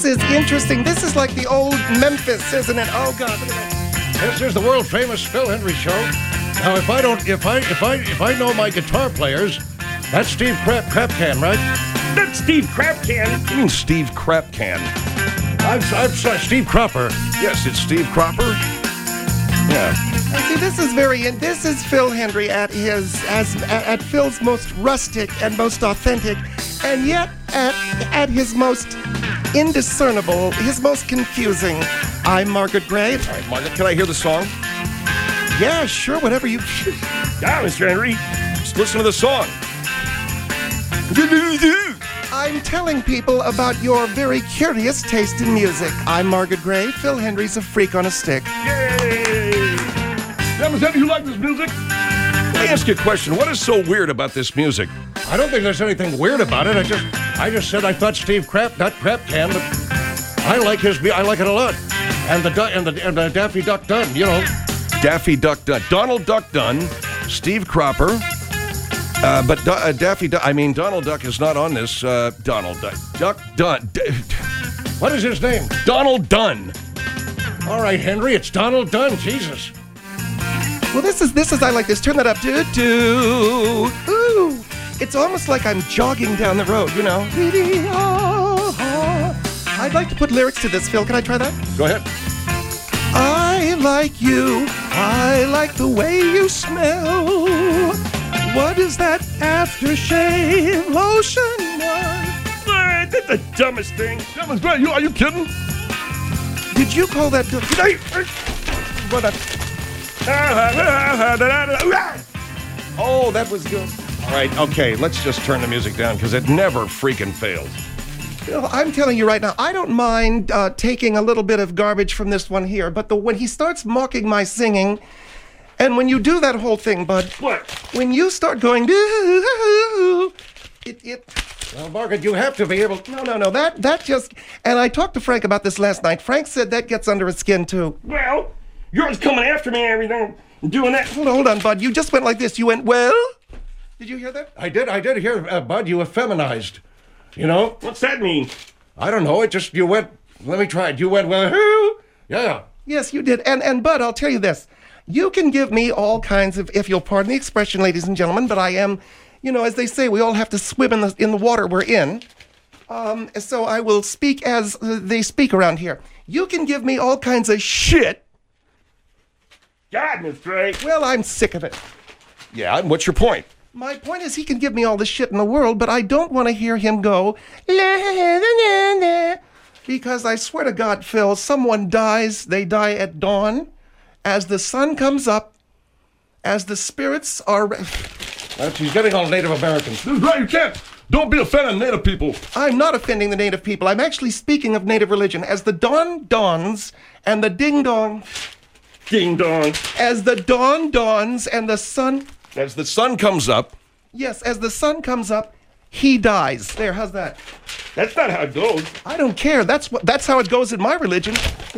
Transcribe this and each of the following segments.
is interesting. This is like the old Memphis, isn't it? Oh God, look at that. This is the world famous Phil Hendry Show. Now, if I know my guitar players, that's Steve Crapcan, right? That's Steve Crapcan. What do you mean Steve Crapcan? I'm Steve Cropper. Yes, it's Steve Cropper. Yeah. And see, this is Phil Hendry at Phil's most rustic and most authentic, and yet at his most indiscernible, his most confusing. I'm Margaret Gray. All right, Margaret, can I hear the song? Yeah, sure, whatever you... Yeah, Mr. Henry. Just listen to the song. I'm telling people about your very curious taste in music. I'm Margaret Gray. Phil Hendry's a freak on a stick. Yay! Yeah, Mr. Henry, you like this music? Let me ask you a question. What is so weird about this music? I don't think there's anything weird about it. I just said I thought Steve Crapcan, but I like it a lot. And the Daffy Duck Dunn, you know. Daffy Duck Dunn. Donald Duck Dunn, Steve Cropper. But Donald Duck is not on this. Donald Duck Dunn. What is his name? Donald Dunn. All right, Henry, it's Donald Dunn. Jesus. Well, this is I like this. Turn that up. Do. Ooh. It's almost like I'm jogging down the road, you know. I'd like to put lyrics to this, Phil. Can I try that? Go ahead. I like you. I like the way you smell. What is that aftershave lotion? That's the dumbest thing. That was great. Are you kidding? Did you call that... Oh, that was good. All right, okay, let's just turn the music down because it never freaking fails. Phil, I'm telling you right now, I don't mind taking a little bit of garbage from this one here, but when he starts mocking my singing, and when you do that whole thing, Bud... What? When you start going... Well, Margaret, you have to be able... No, that just... And I talked to Frank about this last night. Frank said that gets under his skin, too. Well, you're always coming after me and everything, doing that. Hold on, Bud. You just went like this. You went, well... Did you hear that? I did hear, Bud, you effeminized. You know? What's that mean? I don't know. You went... Let me try it. You went, well, yeah. Yes, you did. And Bud, I'll tell you this. You can give me all kinds of, if you'll pardon the expression, ladies and gentlemen, but I am, you know, as they say, we all have to swim in the water we're in. So I will speak as they speak around here. You can give me all kinds of shit. God, Miss Gray. Well, I'm sick of it. Yeah, and what's your point? My point is he can give me all the shit in the world, but I don't want to hear him go, because I swear to God, Phil, someone dies, they die at dawn. As the sun comes up, as the spirits are... She's getting all Native Americans. This is right, you can't. Don't be offending Native people. I'm not offending the Native people. I'm actually speaking of Native religion. As the dawn dawns and the ding-dong... Ding-dong. As the dawn dawns and the sun... As the sun comes up... Yes, as the sun comes up, he dies. There, how's that? That's not how it goes. I don't care. That's how it goes in my religion.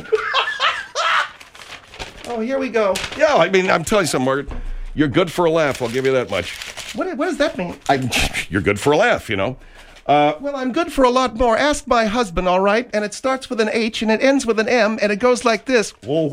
Oh, here we go. Yeah, I mean, I'm telling you something, Margaret. You're good for a laugh, I'll give you that much. What does that mean? You're good for a laugh, you know. Well, I'm good for a lot more. Ask my husband, all right? And it starts with an H and it ends with an M and it goes like this. God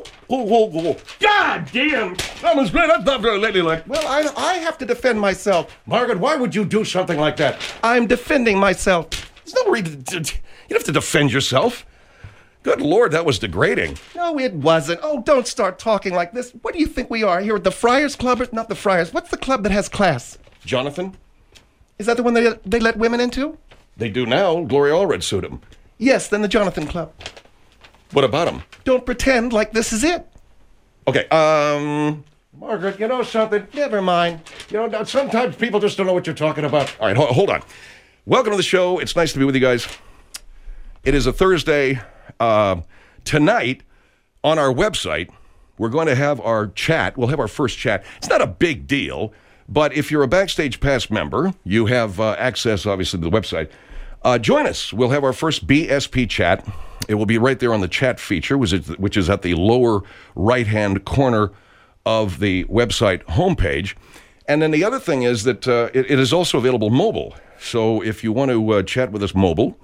damn! That was great. That's not very ladylike. Well, I have to defend myself. Margaret, why would you do something like that? I'm defending myself. There's no reason. You don't have to defend yourself. Good Lord, that was degrading. No, it wasn't. Oh, don't start talking like this. What do you think we are here at the Friars Club? Or not the Friars. What's the club that has class? Jonathan? Is that the one they let women into? They do now. Gloria Allred sued him. Yes, then the Jonathan Club. What about him? Don't pretend like this is it. Okay, Margaret, you know something? Never mind. You know, sometimes people just don't know what you're talking about. All right, hold on. Welcome to the show. It's nice to be with you guys. It is a Thursday. Tonight, on our website, we're going to have our chat. We'll have our first chat. It's not a big deal, but if you're a Backstage Pass member, you have access, obviously, to the website. Join us. We'll have our first BSP chat. It will be right there on the chat feature, which is at the lower right-hand corner of the website homepage. And then the other thing is that it is also available mobile. So if you want to chat with us mobile,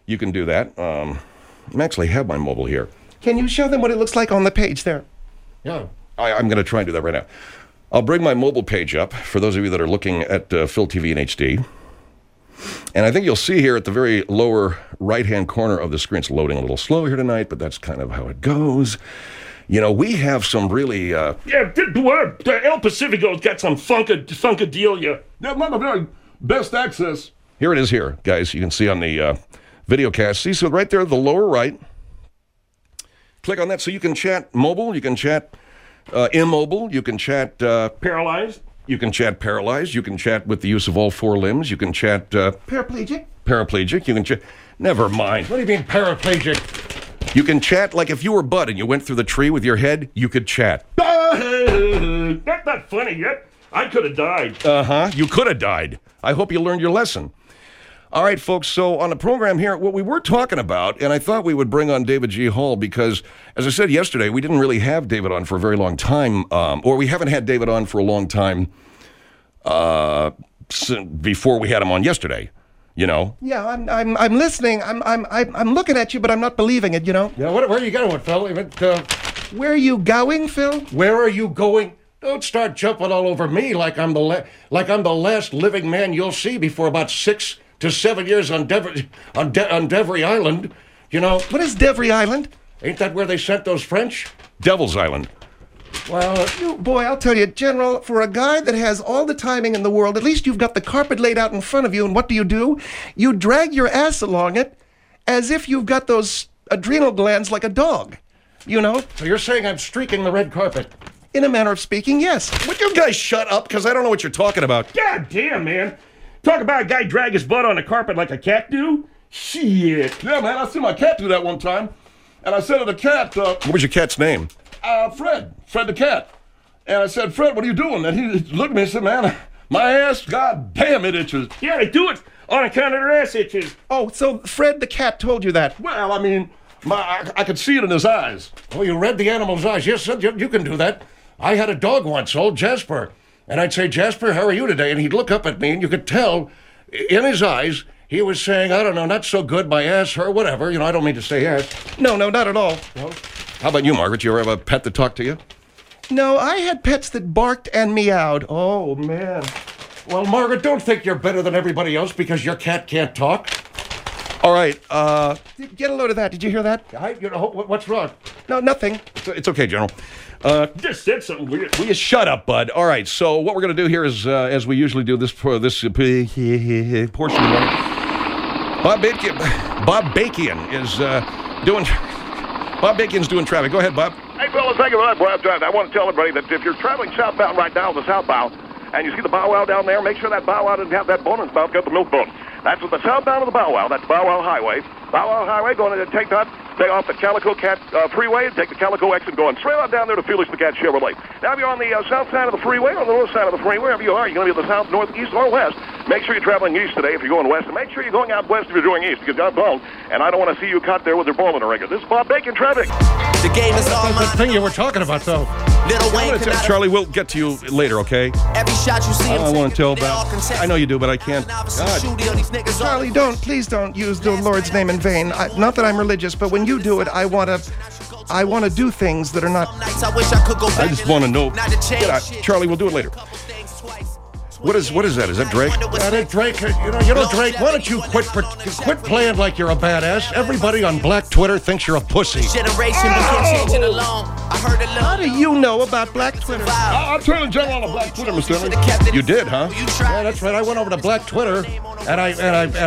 you can do that. I actually have my mobile here. Can you show them what it looks like on the page there? Yeah. I'm going to try and do that right now. I'll bring my mobile page up for those of you that are looking at Phil TV in HD. And I think you'll see here at the very lower right-hand corner of the screen, it's loading a little slow here tonight, but that's kind of how it goes. You know, we have some really... El Pacifico's got some funkadillia. Yeah, one of the best access. Here it is here, guys. You can see on the video cast. See, so right there, the lower right. Click on that so you can chat mobile, you can chat immobile, you can chat... Paralyzed. You can chat paralyzed. You can chat with the use of all four limbs. You can chat... Paraplegic? Paraplegic. You can chat... Never mind. What do you mean paraplegic? You can chat like if you were Bud and you went through the tree with your head, you could chat. That's not funny yet. I could have died. Uh-huh. You could have died. I hope you learned your lesson. All right, folks, so on the program here, what we were talking about, and I thought we would bring on David G. Hall because, as I said yesterday, we didn't really have David on for a very long time, or we haven't had David on for a long time before we had him on yesterday, you know? Yeah, I'm listening. I'm looking at you, but I'm not believing it, you know? Yeah, where are you going, Phil? Where are you going, Phil? Where are you going? Don't start jumping all over me like I'm the last living man you'll see before about 6 to 7 years on Devery Island. You know, What is Devery Island? ain't that where they sent those French? Devil's Island. Well, Boy, I'll tell you, General, for a guy that has all the timing in the world, at least you've got the carpet laid out in front of you, and what do? You drag your ass along it as if you've got those adrenal glands like a dog, you know? so you're saying I'm streaking the red carpet? In a manner of speaking, yes. Would you guys shut up? Because I don't know what you're talking about. God damn, man. Talk about a guy drag his butt on the carpet like a cat do? Shit. Yeah, man, I see my cat do that one time. And I said to the cat, What was your cat's name? Fred the cat. And I said, Fred, what are you doing? And he looked at me and said, man, my ass, god damn, it itches. Yeah, they do it on account of their ass itches. Oh, so Fred the cat told you that. Well, I mean, I could see it in his eyes. Oh, you read the animal's eyes. Yes, you can do that. I had a dog once, old Jasper. And I'd say, Jasper, how are you today? And he'd look up at me, and you could tell in his eyes he was saying, I don't know, not so good, my ass, or whatever. You know, I don't mean to say ass. No, not at all. How about you, Margaret? You ever have a pet that talked to you? No, I had pets that barked and meowed. Oh, man. Well, Margaret, don't think you're better than everybody else because your cat can't talk. All right. Get a load of that. Did you hear that? What's wrong? No, nothing. It's okay, General. Just said something weird. Will you shut up, Bud? All right. So what we're going to do here is, as we usually do this portion of the morning, Bob Bakian is doing. Bob Bakian's doing traffic. Go ahead, Bob. Hey, fellas, thank you for that, boy. I want to tell everybody that if you're traveling southbound right now, the southbound, and you see the bow wow down there, make sure that bow wow doesn't have that bone in its mouth, got the milk bone. That's the southbound of the bow wow. That's Bow Wow Highway. Bow Wow Highway going to take off the Calico Cat Freeway and take the Calico exit going straight on down there to Felix the Cat Chevrolet. Now, if you're on the south side of the freeway or the north side of the freeway, wherever you are, you're going to be at the south, north, east, or west. Make sure you're traveling east today if you're going west, and make sure you're going out west if you're going east, because God blown, and I don't want to see you caught there with your ball in a regular. This is Bob Bacon traffic. The game is all The mine. thing you were talking about, though. Little Wayne cannot Charlie, we'll get to you later, okay? every shot you see him I want to tell they all about. contest. I know you do, but I can't. Now I see God. shooty on these niggas all Charlie, please don't use the Lord's name in vain. Not that I'm religious, but when you do it, I want to do things that are not. nights I wish I could go back I just want to know. Not to change Get out. shit. Charlie, we'll do it later. Couple things twice. What is that? Is that Drake? Drake, you know, Drake, why don't you quit playing like you're a badass? Everybody on Black Twitter thinks you're a pussy. Generation begin changing along. I heard a little. How do you know about Black Twitter? I'm turning general on a black Twitter, Mr. Henry. You did, huh? Yeah, that's right. I went over to Black Twitter and I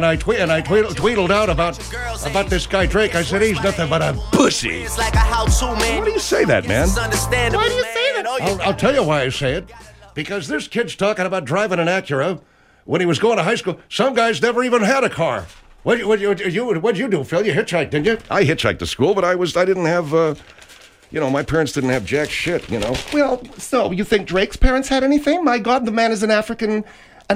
tweeted out about this guy Drake. I said he's nothing but a pussy. It's like a how-to, man. Why do you say that, man? It's understandable, Why do you say man. that? Oh, you I'll tell you why I say it. Because this kid's talking about driving an Acura when he was going to high school. Some guys never even had a car. What'd you do, Phil? You hitchhiked, didn't you? I hitchhiked to school, but I didn't have, my parents didn't have jack shit, you know. Well, so you think Drake's parents had anything? My God, the man is an African.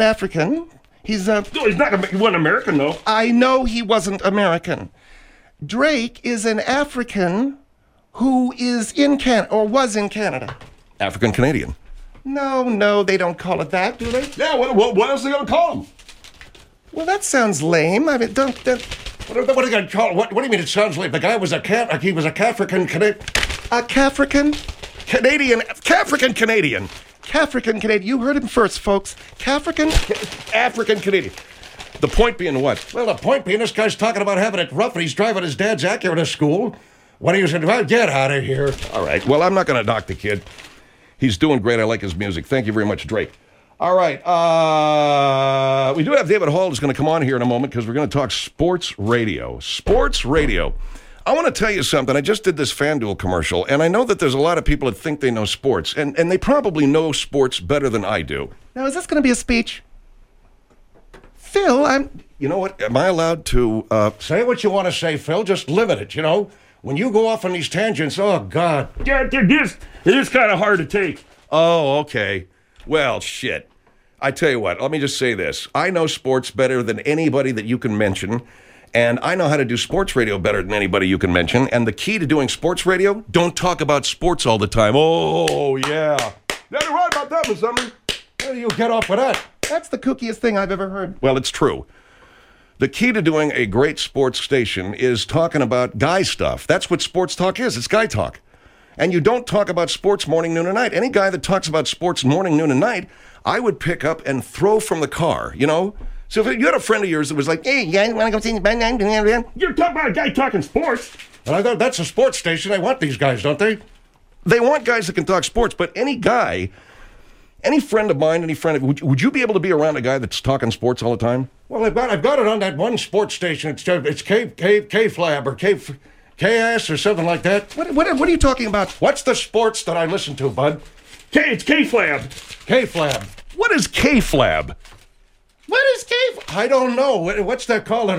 He's No, he's not he wasn't American, though. I know he wasn't American. Drake is an African who is in Canada or was in Canada. African Canadian. No, they don't call it that, do they? Yeah, what else are they going to call him? Well, that sounds lame. I mean, don't. What are you going to call it? What do you mean it sounds like the guy was he was a African Canadian? A Cafrican? Canadian, African Canadian. Cafrican Canadian. You heard him first, folks. Cafrican? African Canadian. The point being what? Well, the point being, this guy's talking about having it rough, and he's driving his dad's Acura to school. What are you saying? Well, get out of here. All right. Well, I'm not going to knock the kid. He's doing great. I like his music. Thank you very much, Drake. All right. We do have David Hall who's going to come on here in a moment because we're going to talk sports radio. Sports radio. I want to tell you something. I just did this FanDuel commercial, and I know that there's a lot of people that think they know sports, and they probably know sports better than I do. Now, is this going to be a speech? Phil, You know what? Am I allowed to... Say what you want to say, Phil. Just limit it, you know? When you go off on these tangents, oh, God. Yeah, it is kind of hard to take. Oh, okay. Well, shit. I tell you what, let me just say this. I know sports better than anybody that you can mention, and I know how to do sports radio better than anybody you can mention, and the key to doing sports radio, don't talk about sports all the time. Oh, yeah. You're right about that, Miss Summer. How do you get off with that? that's the kookiest thing I've ever heard. Well, it's true. The key to doing a great sports station is talking about guy stuff. That's what sports talk is. It's guy talk. And you don't talk about sports morning, noon, and night. Any guy that talks about sports morning, noon, and night, I would pick up and throw from the car, you know? So if you had a friend of yours that was like, hey, you guys want to go see the... You're talking about a guy talking sports. Well, I thought that's a sports station. They want these guys, don't they? They want guys that can talk sports, but any guy, any friend of mine, would you be able to be around a guy that's talking sports all the time? Well, I've got it on that one sports station. It's K-Flab or K-Ass or something like that. What are you talking about? What's the sports that I listen to, bud? It's K-Flab. K-Flab. What is K-Flab? What is K-Flab? I don't know. What's that called?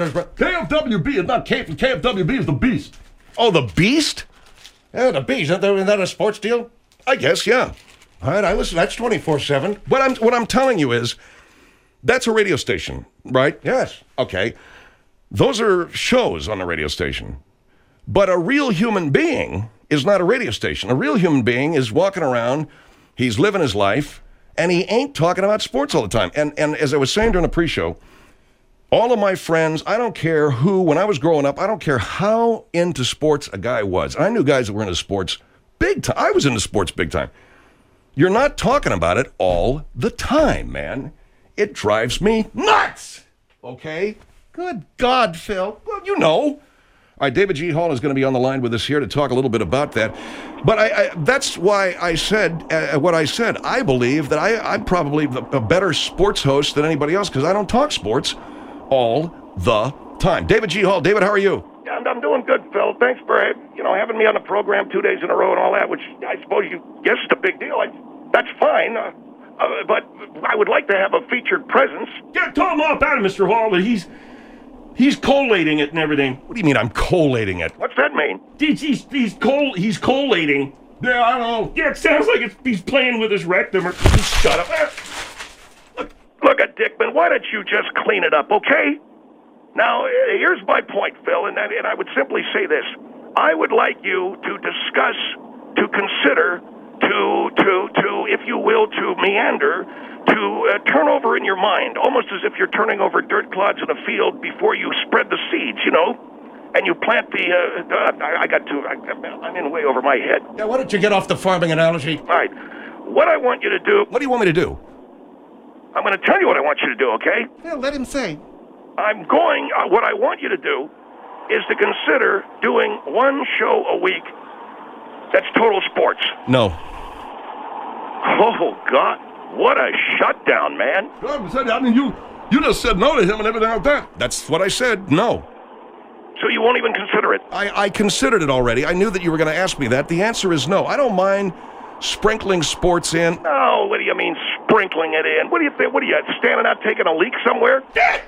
KFWB is not K. KFWB is the Beast. Oh, the Beast? Yeah, the Beast. Isn't that a sports deal? I guess, yeah. All right, I listen. That's 24/7. What I'm telling you is, that's a radio station, right? Yes. Okay. Those are shows on the radio station. But a real human being is not a radio station. A real human being is walking around, he's living his life, and he ain't talking about sports all the time. And as I was saying during the pre-show, all of my friends, I don't care who, when I was growing up, I don't care how into sports a guy was. I knew guys that were into sports big time. I was into sports big time. You're not talking about it all the time, man. It drives me nuts. Okay? Good God, Phil. Well, you know. All right, David G. Hall is going to be on the line with us here to talk a little bit about that. But that's why I said what I said. I believe that I'm probably a better sports host than anybody else because I don't talk sports all the time. David G. Hall. David, how are you? I'm doing good, Phil. Thanks for having me on the program 2 days in a row and all that, which I suppose you guess is a big deal. That's fine. But I would like to have a featured presence. Yeah, tell him all about it, Mr. Hall. He's collating it and everything. What do you mean I'm collating it? What's that mean? He's collating. Yeah, I know. Yeah, it sounds like he's playing with his rectum. Shut up. Look at Dickman. Why don't you just clean it up, okay? Now, here's my point, Phil, and I would simply say this. I would like you to discuss, to consider, to if you will, to meander, to turn over in your mind, almost as if you're turning over dirt clods in a field before you spread the seeds, and you plant I'm in way over my head. Yeah, why don't you get off the farming analogy? All right. What I want you to do... What do you want me to do? I'm going to tell you what I want you to do, okay? Yeah, let him say. What I want you to do is to consider doing one show a week that's total sports. No. Oh, God. What a shutdown, man. I mean, you just said no to him and everything like that. That's what I said. No. So you won't even consider it? I considered it already. I knew that you were going to ask me that. The answer is no. I don't mind sprinkling sports in. Oh, what do you mean sprinkling it in? What do you think? What are you, standing out taking a leak somewhere?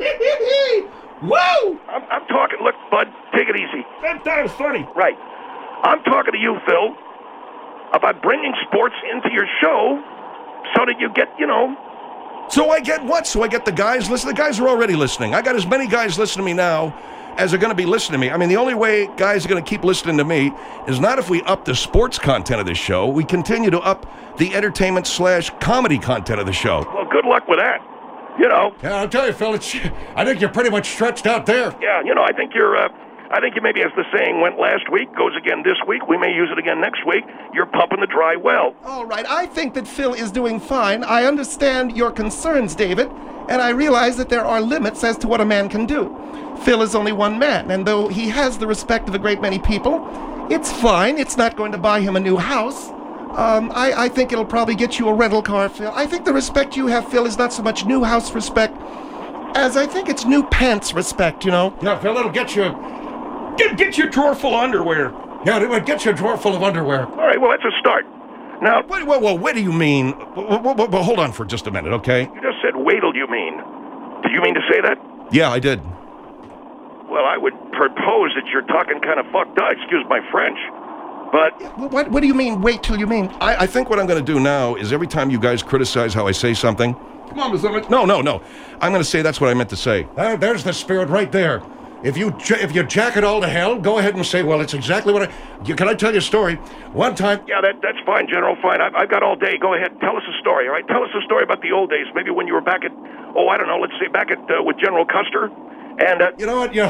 Whoa! I'm talking, look, bud, take it easy. That was funny. Right. I'm talking to you, Phil, about bringing sports into your show so that you get, So I get what? So I get the guys listening? The guys are already listening. I got as many guys listening to me now as are going to be listening to me. I mean, the only way guys are going to keep listening to me is not if we up the sports content of the show. We continue to up the entertainment/comedy content of the show. Well, good luck with that. You know. Yeah, I'll tell you, Phil, I think you're pretty much stretched out there. Yeah, you know, I think you maybe, as the saying went last week, goes again this week. We may use it again next week. You're pumping the dry well. All right, I think that Phil is doing fine. I understand your concerns, David, and I realize that there are limits as to what a man can do. Phil is only one man, and though he has the respect of a great many people, it's fine. It's not going to buy him a new house. I think it'll probably get you a rental car, Phil. I think the respect you have, Phil, is not so much new house respect as I think it's new pants respect, you know? Yeah, Phil, it'll get you... Get your drawer full of underwear. Yeah, it would get you a drawer full of underwear. All right, well, that's a start. Now, What do you mean? Well, hold on for just a minute, okay? you just said wait'll, you mean. Did you mean to say that? Yeah, I did. Well, I would propose that you're talking kind of fucked up, excuse my French. But, What do you mean, wait till you mean? I think what I'm going to do now is every time you guys criticize how I say something, Come on, Miss Emmett. no. I'm going to say that's what I meant to say. There's the spirit right there. If you jack it all to hell, go ahead and say, well, it's exactly what can I tell you a story? One time... yeah, that's fine, General, fine. I've got all day. Go ahead, tell us a story, all right? Tell us a story about the old days, maybe when you were back at, I don't know, let's say back at, with General Custer. And, You know what,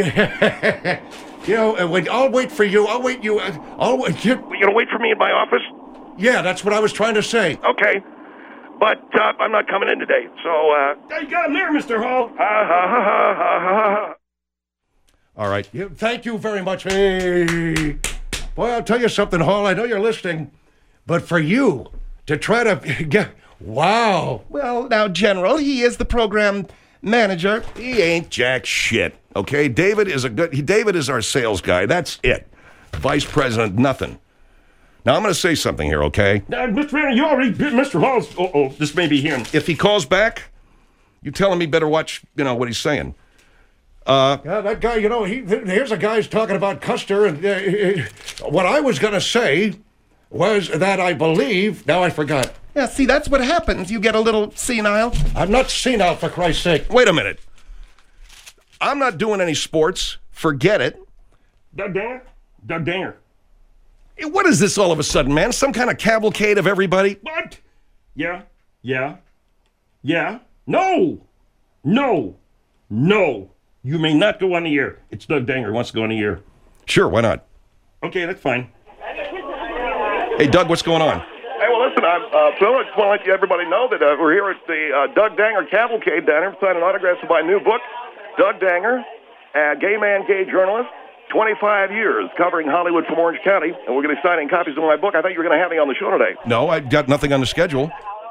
I'll wait for you. I'll wait you. you gonna wait for me in my office? Yeah, that's what I was trying to say. Okay. But, I'm not coming in today, so, You got him there, Mr. Hall. All right. Thank you very much. Hey. Boy, I'll tell you something, Hall. I know you're listening, but for you to try to get... Wow. Well, now, General, he is the program manager. He ain't jack shit, okay? David is our sales guy. That's it. Vice president, nothing. Now, I'm going to say something here, okay? Mr. Ranner, you already bit Mr. Hall's... this may be him. If he calls back, you tell him he better watch, what he's saying. Yeah, that guy, here's a guy who's talking about Custer, and what I was going to say was that I believe... Now I forgot. Yeah, see, that's what happens. You get a little senile. I'm not senile, for Christ's sake. Wait a minute. I'm not doing any sports. Forget it. Doug Danger? Doug Danger. What is this all of a sudden, man? Some kind of cavalcade of everybody? What? Yeah. No. You may not go on the air. It's Doug Danger who wants to go on the air. Sure, why not? Okay, that's fine. Hey, Doug, what's going on? Hey, well, listen, Phil, I just want to let everybody know that we're here at the Doug Danger Cavalcade down here, signing autographs to my new book, Doug Danger, Gay Man, Gay Journalist, 25 years covering Hollywood from Orange County, and we're going to be signing copies of my book. I thought you were going to have me on the show today. No, I got nothing on the schedule.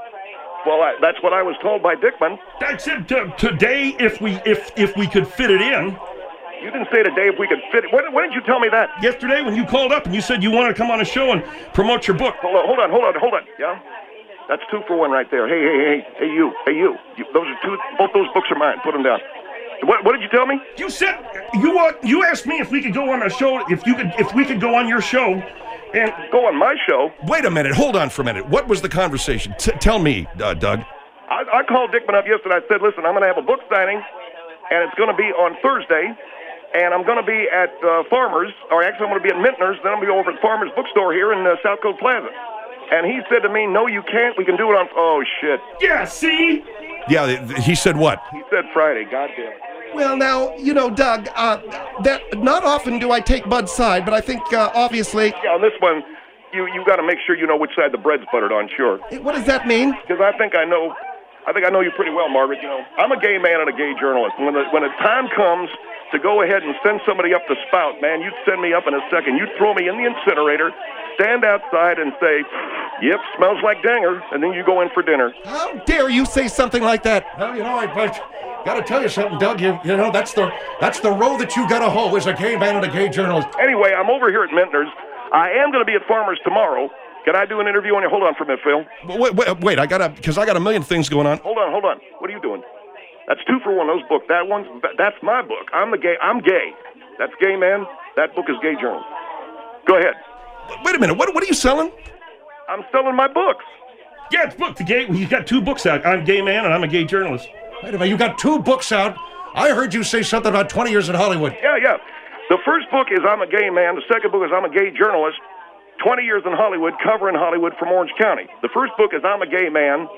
Well, that's what I was told by Dickman. I said today if we could fit it in. You didn't say today if we could fit it. When did you tell me that? Yesterday when you called up and you said you wanted to come on a show and promote your book. Hold on. Yeah? That's 2 for 1 right there. Hey, you. Those are 2, both those books are mine. Put them down. What did you tell me? You said you asked me if we could go on a show, if we could go on your show and go on my show. Wait a minute. Hold on for a minute. What was the conversation? Tell me, Doug. I called Dickman up yesterday. I said, listen, I'm going to have a book signing, and it's going to be on Thursday, and I'm going to be at Farmers, or actually I'm going to be at Mintner's, then I'm going to be over at Farmers Bookstore here in South Coast Plaza. And he said to me, no, you can't. We can do it on... Oh, shit. Yeah, see? Yeah, he said what? He said Friday. Goddamn. Well, now, Doug, that not often do I take Bud's side, but I think, obviously... Yeah, on this one, you got to make sure you know which side the bread's buttered on, sure. What does that mean? Because I think I know you pretty well, Margaret. I'm a gay man and a gay journalist. When the time comes to go ahead and send somebody up the spout, man, you'd send me up in a second. You'd throw me in the incinerator, stand outside and say, yep, smells like Danger, and then you go in for dinner. How dare you say something like that? Well, I got to tell you something, Doug. That's the road that you got to hoe as a gay man and a gay journalist. Anyway, I'm over here at Mintner's. I am going to be at Farmers tomorrow. Can I do an interview on you? Hold on for a minute, Phil. Wait, because I got a million things going on. Hold on. What are you doing? That's 2 for 1, those books. That's my book. I'm gay. That's Gay Man. That book is Gay Journalist. Go ahead. Wait a minute, what are you selling? I'm selling my books. Yeah, it's booked. You got 2 books out. I'm a gay man and I'm a gay journalist. Wait a minute, you got 2 books out? I heard you say something about 20 years in Hollywood. Yeah. The first book is I'm a Gay Man. The second book is I'm a Gay Journalist. 20 years in Hollywood, covering Hollywood from Orange County. The first book is I'm a Gay Man.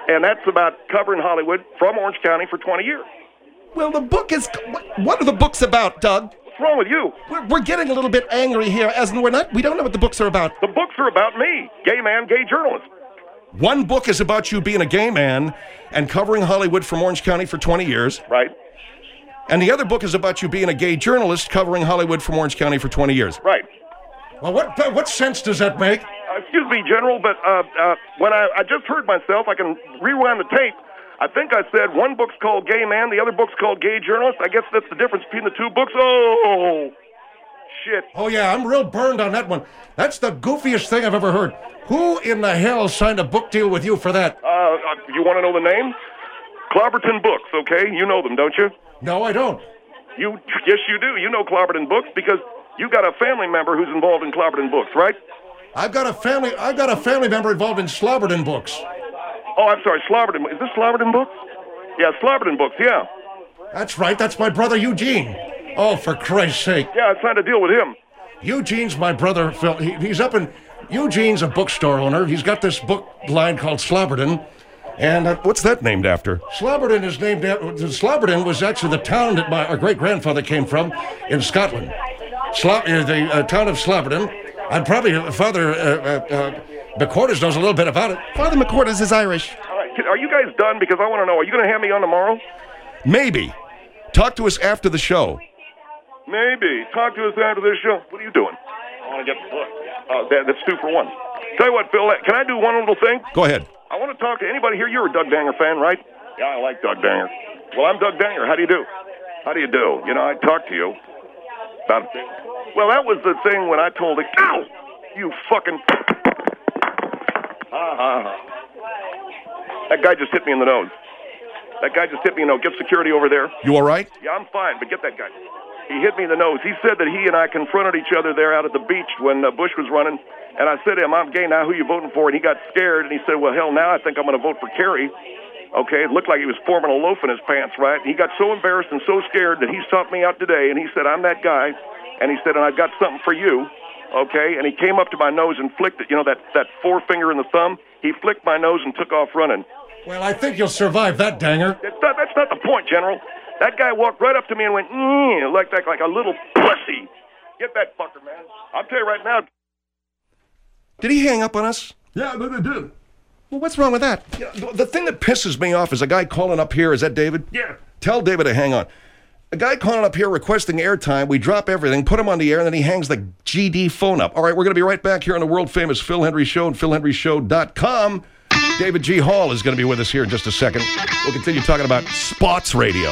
And that's about covering Hollywood from Orange County for 20 years. Well, the book is. What are the books about, Doug? What's wrong with you? We're getting a little bit angry here, as in we don't know what the books are about. The books are about me, gay man, gay journalist. One book is about you being a gay man and covering Hollywood from Orange County for 20 years. Right. And the other book is about you being a gay journalist covering Hollywood from Orange County for 20 years. Right. Well, what sense does that make? Excuse me, General, but when I just heard myself, I can rewind the tape. I think I said one book's called Gay Man, the other book's called Gay Journalist. I guess that's the difference between the two books. Oh, shit. Oh, yeah, I'm real burned on that one. That's the goofiest thing I've ever heard. Who in the hell signed a book deal with you for that? You want to know the name? Clobberton Books, okay? You know them, don't you? No, I don't. Yes, you do. You know Clobberton Books because you got a family member who's involved in Clobberton Books, right? I've got a family member involved in Slobberton Books. Oh, I'm sorry, Slobberton. Is this Slobberton Books? Yeah, Slobberton Books, yeah. That's right, that's my brother Eugene. Oh, for Christ's sake. Yeah, I signed a deal with him. Eugene's my brother, Phil. He's up in... Eugene's a bookstore owner. He's got this book line called Slobberton. And What's that named after? Slobberton is named after... Slobberton was actually the town that our great-grandfather came from in Scotland. The town of Slobberton. I'd probably... Father McCordis knows a little bit about it. Father McCordis is Irish. All right, are you guys done? Because I want to know, are you going to have me on tomorrow? Maybe. Talk to us after the show. Maybe. Talk to us after this show. What are you doing? I want to get the book. That's 2 for 1. Tell you what, Phil, can I do one little thing? Go ahead. I want to talk to anybody here. You're a Doug Danger fan, right? Yeah, I like Doug Danger. Well, I'm Doug Danger. How do you do? How do you do? You know, I talked to you about... Well, that was the thing when I told it... Ow! You fucking... That guy just hit me in the nose. That guy just hit me in the nose. Get security over there. You all right? Yeah, I'm fine, but get that guy. He hit me in the nose. He said that he and I confronted each other there out at the beach when Bush was running. And I said to him, I'm gay now, who you voting for? And he got scared, and he said, well, hell, now I think I'm going to vote for Kerry. Okay, it looked like he was forming a loaf in his pants, right? He got so embarrassed and so scared that he sought me out today, and he said, I'm that guy. And he said, and I've got something for you. Okay, and he came up to my nose and flicked it, you know, that forefinger and the thumb. He flicked my nose and took off running. Well, I think you'll survive that, Danger. That's not the point, General. That guy walked right up to me and went, like a little pussy. Get that fucker, man. I'll tell you right now. Did he hang up on us? Yeah, they did. Well, what's wrong with that? The thing that pisses me off is a guy calling up here. Is that David? Yeah. Tell David to hang on. A guy calling up here requesting airtime. We drop everything, put him on the air, and then he hangs the GD phone up. All right, we're going to be right back here on the world-famous Phil Hendrie Show and PhilHendrieShow.com. David G. Hall is going to be with us here in just a second. We'll continue talking about Spots Radio.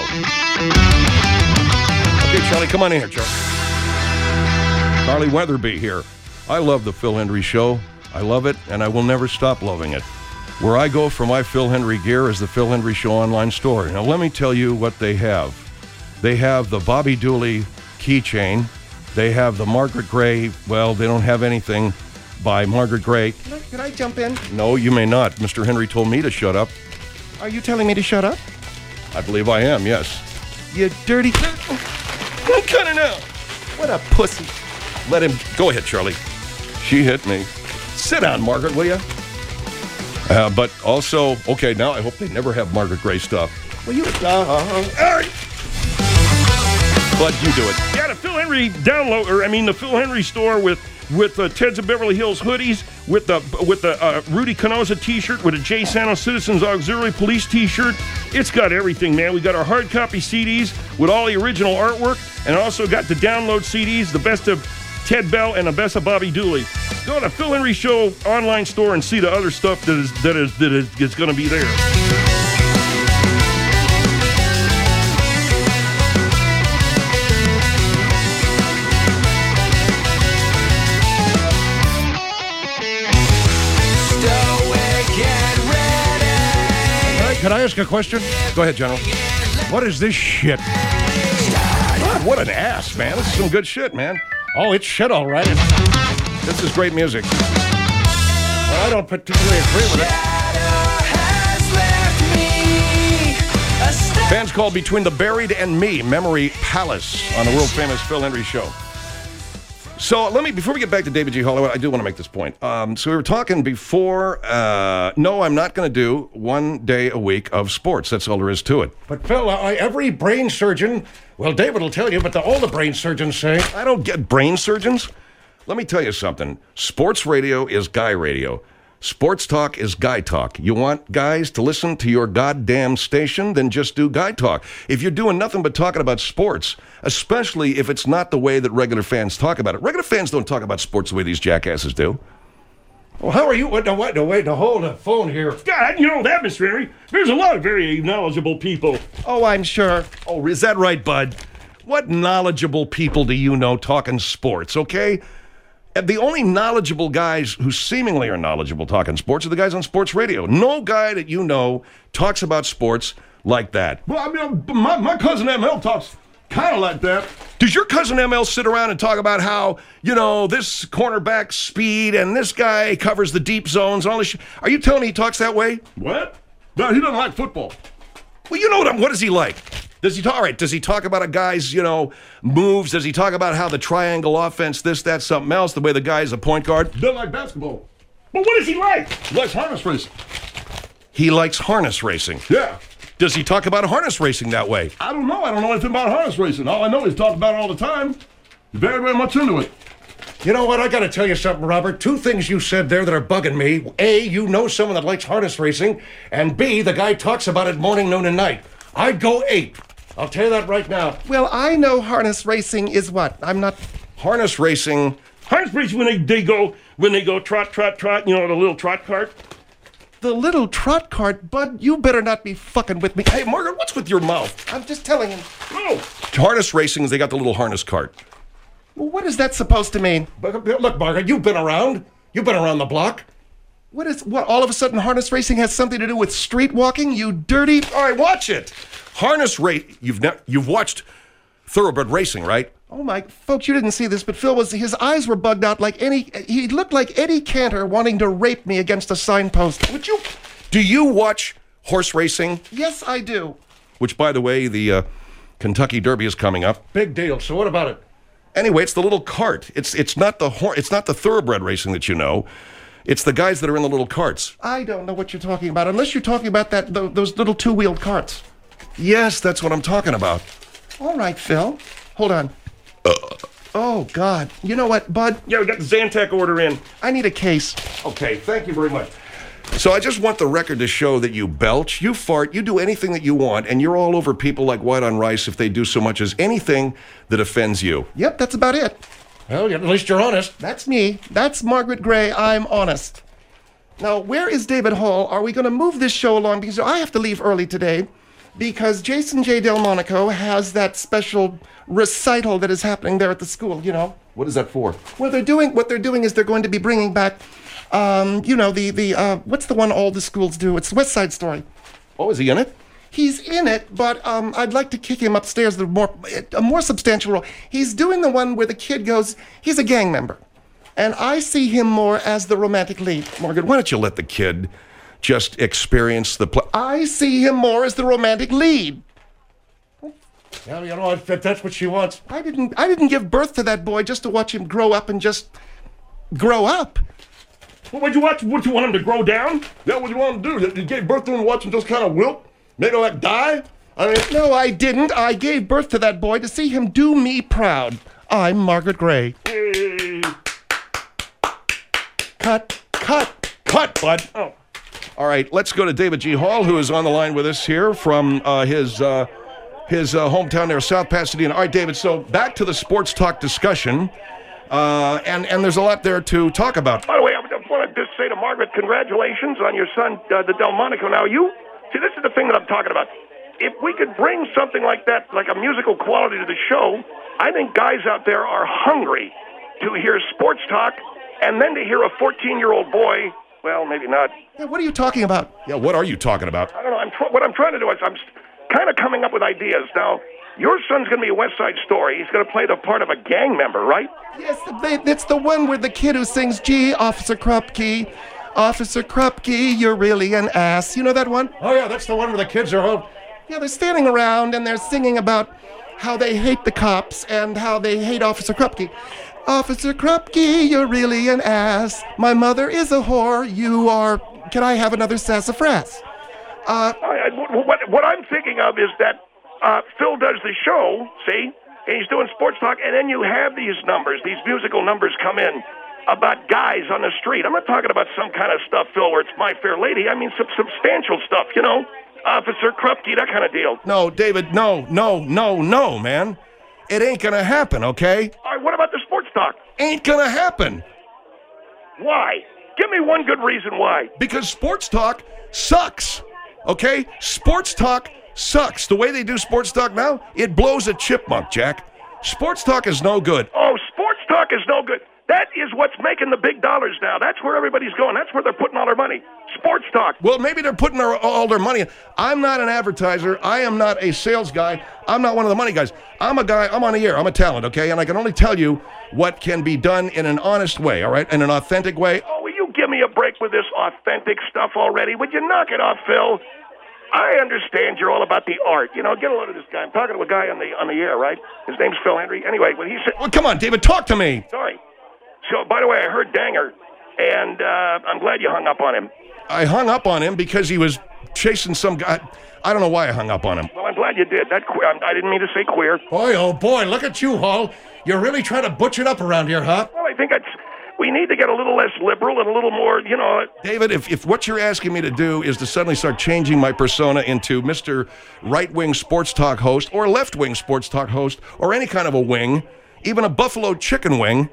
Okay, Charlie, come on in here, Charlie. Charlie Weatherby here. I love the Phil Hendrie Show. I love it, and I will never stop loving it. Where I go for my Phil Hendrie gear is the Phil Hendrie Show online store. Now, let me tell you what they have. They have the Bobby Dooley keychain. They have the Margaret Gray. Well, they don't have anything by Margaret Gray. Can I jump in? No, you may not. Mr. Henry told me to shut up. Are you telling me to shut up? I believe I am, yes. You dirty... I'm cutting out. What a pussy. Let him... Go ahead, Charlie. She hit me. Sit down, Margaret, will you? But also... Okay, now I hope they never have Margaret Gray stuff. Well, you... All right. But you do it. Yeah, the Phil Hendrie the Phil Hendrie store with Ted's of Beverly Hills hoodies, with the Rudy Canosa T-shirt, with a Jay Santos Citizens Auxiliary Police T-shirt. It's got everything, man. We got our hard copy CDs with all the original artwork, and also got the download CDs, the best of Ted Bell and the best of Bobby Dooley. Go to the Phil Hendrie Show online store and see the other stuff that is going to be there. Can I ask a question? Go ahead, General. What is this shit? God, what an ass, man. This is some good shit, man. Oh, it's shit, all right. This is great music. Well, I don't particularly agree with it. Band's called Between the Buried and Me, Memory Palace, on the world-famous Phil Hendrie Show. So before we get back to David G. Hall, I do want to make this point. So we were talking before, no, I'm not going to do 1 day a week of sports. That's all there is to it. But Phil, every brain surgeon, well, David will tell you, but all the brain surgeons say. I don't get brain surgeons. Let me tell you something. Sports radio is guy radio. Sports talk is guy talk. You want guys to listen to your goddamn station? Then just do guy talk. If you're doing nothing but talking about sports, especially if it's not the way that regular fans talk about it. Regular fans don't talk about sports the way these jackasses do. Well, how are you? Wait, hold the phone here. God, you know that, Mr. Henry. There's a lot of very knowledgeable people. Oh, I'm sure. Oh, is that right, bud? What knowledgeable people do you know talking sports, okay? And the only knowledgeable guys who seemingly are knowledgeable talking sports are the guys on sports radio. No guy that you know talks about sports like that. Well, I mean, my cousin ML talks kind of like that. Does your cousin ML sit around and talk about how, this cornerback speed and this guy covers the deep zones and all this shit? Are you telling me he talks that way? What? No, he doesn't like football. Well, what does he like? Does he talk? All right. Does he talk about a guy's, moves? Does he talk about how the triangle offense, this, that, something else, the way the guy's a point guard? Doesn't like basketball. But what does he like? He likes harness racing. He likes harness racing. Yeah. Does he talk about harness racing that way? I don't know. I don't know anything about harness racing. All I know is talk about it all the time. He's very, very much into it. You know what? I got to tell you something, Robert. 2 things you said there that are bugging me. A, you know someone that likes harness racing. And B, the guy talks about it morning, noon, and night. I'd go 8. I'll tell you that right now. Well, I know harness racing is what? I'm not... Harness racing. Harness racing when they go trot, trot, trot, the little trot cart. The little trot cart, Bud, you better not be fucking with me. Hey, Margaret, what's with your mouth? I'm just telling him. Oh, Harness racing is they got the little harness cart. Well, what is that supposed to mean? But, look, Margaret, you've been around. You've been around the block. What, all of a sudden harness racing has something to do with street walking, you dirty... All right, watch it. Harness race. You've watched thoroughbred racing, right? Oh my, folks, you didn't see this, but his eyes were bugged out he looked like Eddie Cantor wanting to rape me against a signpost. Do you watch horse racing? Yes, I do. Which, by the way, the Kentucky Derby is coming up. Big deal. So what about it? Anyway, it's the little cart. It's not the thoroughbred racing that you know. It's the guys that are in the little carts. I don't know what you're talking about, unless you're talking about those little 2-wheeled carts. Yes, that's what I'm talking about. All right, Phil. Hold on. Oh, God. You know what, Bud? yeah, we got the Zantac order in. I need a case. Okay, thank you very much. So I just want the record to show that you belch, you fart, you do anything that you want, and you're all over people like white on rice if they do so much as anything that offends you. Yep, that's about it. Well, at least you're honest. That's me. That's Margaret Gray. I'm honest. Now, where is David Hall? Are we going to move this show along? Because I have to leave early today because Jason J. Delmonico has that special recital that is happening there at the school, What is that for? Well, what they're doing is they're going to be bringing back, what's the one all the schools do? It's West Side Story. Oh, is he in it? He's in it, but I'd like to kick him upstairs a more substantial role. He's doing the one where the kid goes, he's a gang member. And I see him more as the romantic lead. Margaret, why don't you let the kid just experience the play? I see him more as the romantic lead. Yeah, if that's what she wants. I didn't give birth to that boy just to watch him grow up and just grow up. Well, would you want him to grow down? Yeah, what do you want to do? You gave birth to him and watch him just kind of wilt? Maybe like die? No, I didn't. I gave birth to that boy to see him do me proud. I'm Margaret Gray. Hey. Cut. Cut, bud. Oh. All right, let's go to David G. Hall, who is on the line with us here from his hometown there, South Pasadena. All right, David, so back to the sports talk discussion, and there's a lot there to talk about. By the way, I want to just say to Margaret, congratulations on your son, the Delmonico. Now, see, this is the thing that I'm talking about. If we could bring something like that, like a musical quality to the show, I think guys out there are hungry to hear sports talk, and then to hear a 14-year-old boy, well, maybe not. Yeah, what are you talking about? Yeah, what are you talking about? I don't know. What I'm trying to do is I'm kind of coming up with ideas. Now, your son's going to be a West Side Story. He's going to play the part of a gang member, right? Yes, it's the one where the kid who sings, "Gee, Officer Krupke, Officer Krupke, you're really an ass." You know that one? Oh, yeah, that's the one where the kids are all... Yeah, they're standing around and they're singing about how they hate the cops and how they hate Officer Krupke. Officer Krupke, you're really an ass. My mother is a whore. You are... Can I have another sassafras? What I'm thinking of is that Phil does the show, see, and he's doing sports talk, and then you have these numbers, these musical numbers come in about guys on the street. I'm not talking about some kind of stuff, Phil, where it's My Fair Lady. I mean some substantial stuff, you know, Officer Krupke, that kind of deal. No, David, no, man. It ain't gonna happen, okay? All right, what about the sports talk? Ain't gonna happen. Why? Give me one good reason why. Because sports talk sucks, okay? Sports talk sucks. The way they do sports talk now, it blows a chipmunk, Jack. Sports talk is no good. Oh, sports talk is no good. That is what's making the big dollars now. That's where everybody's going. That's where they're putting all their money. Sports talk. Well, maybe they're putting all their money in. I'm not an advertiser. I am not a sales guy. I'm not one of the money guys. I'm a guy, I'm on the air. I'm a talent, okay? And I can only tell you what can be done in an honest way, all right? In an authentic way. Oh, will you give me a break with this authentic stuff already? Would you knock it off, Phil? I understand you're all about the art. You know, get a load of this guy. I'm talking to a guy on the air, right? His name's Phil Henry. Anyway, when he said... Well, come on, David, talk to me. Sorry. So, by the way, I heard Danger, and I'm glad you hung up on him. I hung up on him because he was chasing some guy. I don't know why I hung up on him. Well, I'm glad you did. I didn't mean to say queer. Boy, oh boy, look at you, Hall. You're really trying to butch it up around here, huh? Well, I think we need to get a little less liberal and a little more, you know... David, if what you're asking me to do is to suddenly start changing my persona into Mr. Right-wing sports talk host or left-wing sports talk host or any kind of a wing, even a buffalo chicken wing...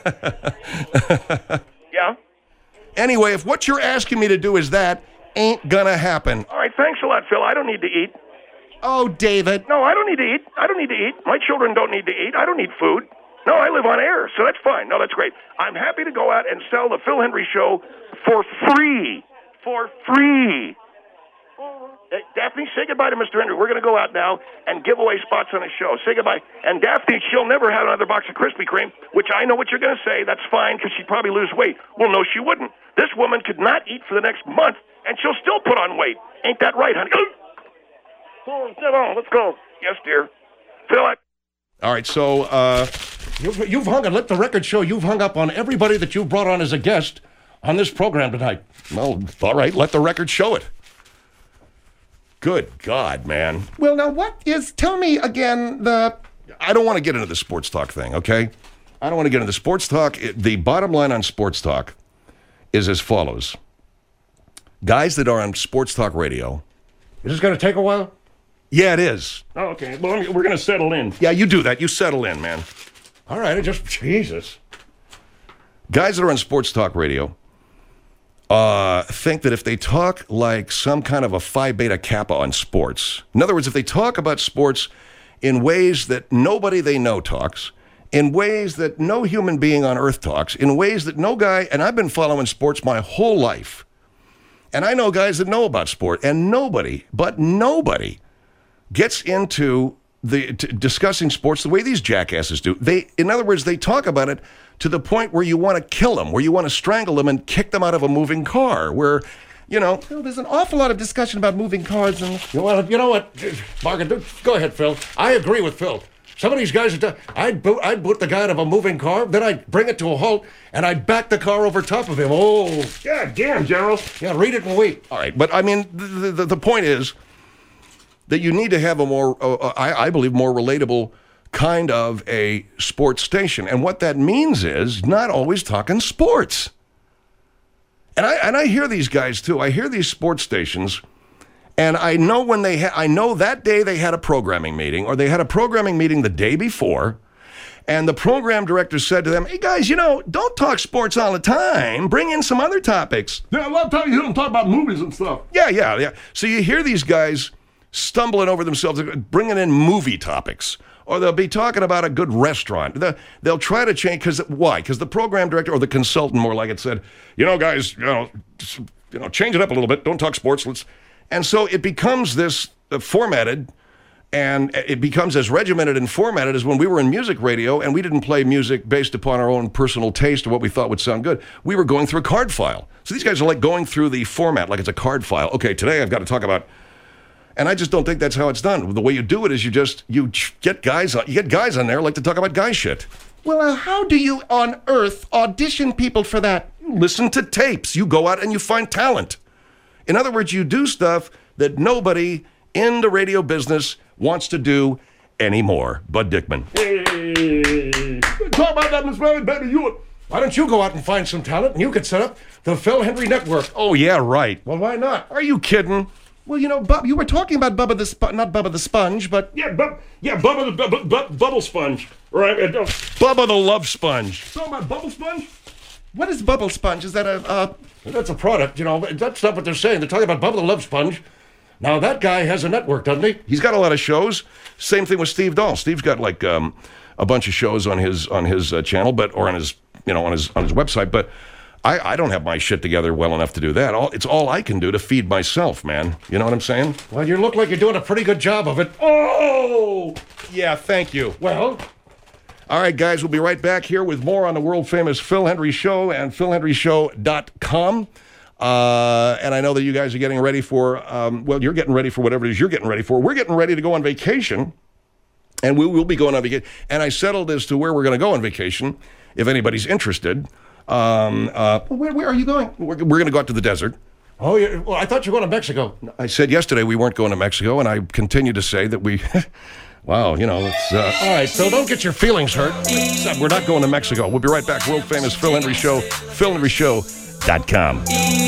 Yeah? Anyway, if what you're asking me to do is that, ain't gonna happen. All right, thanks a lot, Phil. I don't need to eat. Oh, David. No, I don't need to eat. I don't need to eat. My children don't need to eat. I don't need food. No, I live on air, so that's fine. No, that's great. I'm happy to go out and sell the Phil Henry Show for free. For free. Hey, Daphne, say goodbye to Mr. Henry. We're going to go out now and give away spots on his show. Say goodbye. And Daphne, she'll never have another box of Krispy Kreme, which I know what you're going to say. That's fine, because she'd probably lose weight. Well, no, she wouldn't. This woman could not eat for the next month, and she'll still put on weight. Ain't that right, honey? Oh, get on. Let's go. Yes, dear. Phil, All right, so, You've hung up, let the record show you've hung up on everybody that you brought on as a guest on this program tonight. well, all right, let the record show it. Good God, man. Well, now tell me again I don't want to get into the sports talk thing, okay? I don't want to get into sports talk. The bottom line on sports talk is as follows. Guys that are on sports talk radio. Is this going to take a while? Yeah, it is. Oh, okay. Well, we're going to settle in. Yeah, you do that. You settle in, man. All right, Jesus. Guys that are on sports talk radio think that if they talk like some kind of a Phi Beta Kappa on sports, in other words, if they talk about sports in ways that nobody they know talks, in ways that no human being on earth talks, in ways that no guy, and I've been following sports my whole life, and I know guys that know about sport, and nobody gets into discussing sports the way these jackasses do. In other words, they talk about it to the point where you want to kill them, where you want to strangle them and kick them out of a moving car, where, you know... Phil, there's an awful lot of discussion about moving cars and... Well, you know what, Margaret, go ahead, Phil. I agree with Phil. Some of these guys, I'd boot the guy out of a moving car, then I'd bring it to a halt, and I'd back the car over top of him. Oh, God damn, General. yeah, read it and wait. All right, but I mean, the point is that you need to have a more, I believe, more relatable kind of a sports station. And what that means is not always talking sports. And I hear these guys, too. I hear these sports stations, and I know when I know that day they had a programming meeting, or they had a programming meeting the day before, and the program director said to them, hey, guys, don't talk sports all the time. Bring in some other topics. Yeah, a lot of times you hear them talk about movies and stuff. Yeah. So you hear these guys stumbling over themselves, bringing in movie topics, or they'll be talking about a good restaurant. They'll try to change, why? Because the program director, or the consultant more like it, said, guys, change it up a little bit. Don't talk sports. And so it becomes this formatted, and it becomes as regimented and formatted as when we were in music radio and we didn't play music based upon our own personal taste or what we thought would sound good. We were going through a card file. So these guys are like going through the format like it's a card file. Okay, today I've got to talk about... And I just don't think that's how it's done. The way you do it is you get guys on there like to talk about guy shit. Well, how do you on earth audition people for that? Listen to tapes. You go out and you find talent. In other words, you do stuff that nobody in the radio business wants to do anymore. Bud Dickman. Hey, talk about that, Miss Mary, baby. Why don't you go out and find some talent and you could set up the Phil Henry Network? Oh, yeah, right. Well, why not? Are you kidding? Well, you know, you were talking about Bubba the not Bubba the Sponge, but Bubba the Bubble Sponge. Right? Bubba the Love Sponge. Talking about Bubble Sponge? what is Bubble Sponge? Is that a That's a product, you know. That's not what they're saying. They're talking about Bubba the Love Sponge. Now, that guy has a network, doesn't he? He's got a lot of shows. Same thing with Steve Dahl. Steve's got like a bunch of shows on his channel, or on his on his website. But I don't have my shit together well enough to do that. It's all I can do to feed myself, man. You know what I'm saying? Well, you look like you're doing a pretty good job of it. Oh, yeah. Thank you. Well, all right, guys. We'll be right back here with more on the world famous Phil Henry Show and PhilHenryShow.com. And I know that you guys are getting ready for, you're getting ready for whatever it is you're getting ready for. We're getting ready to go on vacation, and we will be going on vacation. And I settled as to where we're going to go on vacation, if anybody's interested. where are you going? We're going to go out to the desert. oh, yeah. Well, I thought you were going to Mexico. I said yesterday we weren't going to Mexico, and I continue to say that we, wow, it's... All right, so don't get your feelings hurt. We're not going to Mexico. We'll be right back. World famous Phil Henry Show, PhilHenryShow.com.